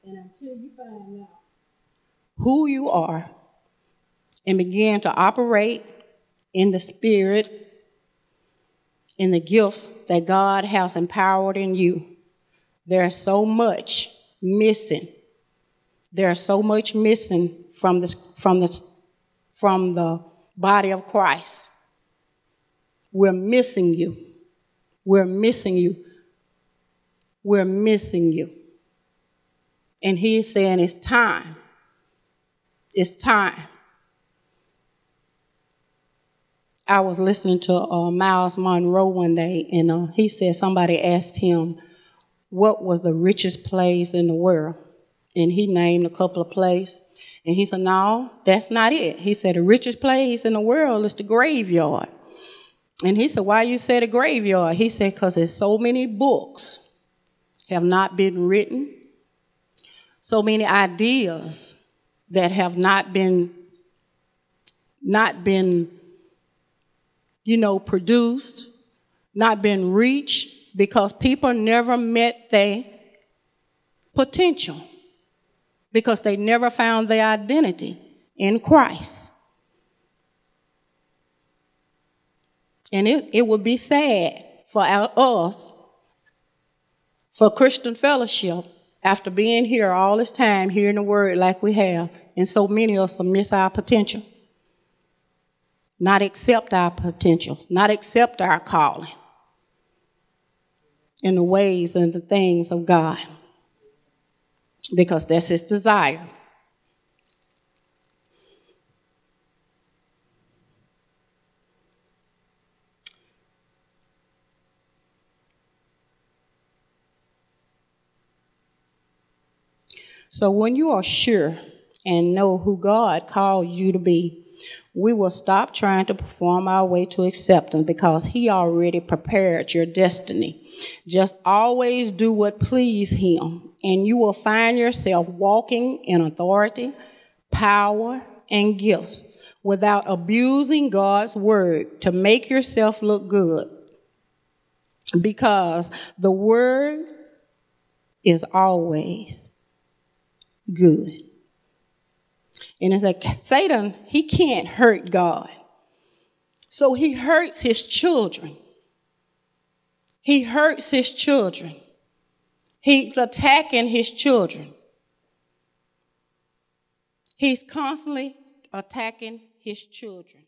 And until you find out who you are and begin to operate in the spirit, in the gift that God has empowered in you, there's so much missing. There's so much missing from the body of Christ. We're missing you. We're missing you. We're missing you. And he's saying it's time. It's time. I was listening to Miles Monroe one day, and he said somebody asked him what was the richest place in the world. And he named a couple of places. And he said, no, that's not it. He said, the richest place in the world is the graveyard. And he said, why you say the graveyard? He said, because there's so many books have not been written, so many ideas that have not been produced, not been reached, because people never met their potential, because they never found their identity in Christ. And it would be sad for us, for Christian Fellowship, after being here all this time, hearing the word like we have, and so many of us miss our potential, not accept our potential, not accept our calling in the ways and the things of God, because that's his desire. So when you are sure and know who God called you to be, we will stop trying to perform our way to acceptance, because he already prepared your destiny. Just always do what pleases him, and you will find yourself walking in authority, power, and gifts without abusing God's word to make yourself look good, because the word is always good. And it's like Satan, he can't hurt God. So he hurts his children. He hurts his children. He's attacking his children. He's constantly attacking his children.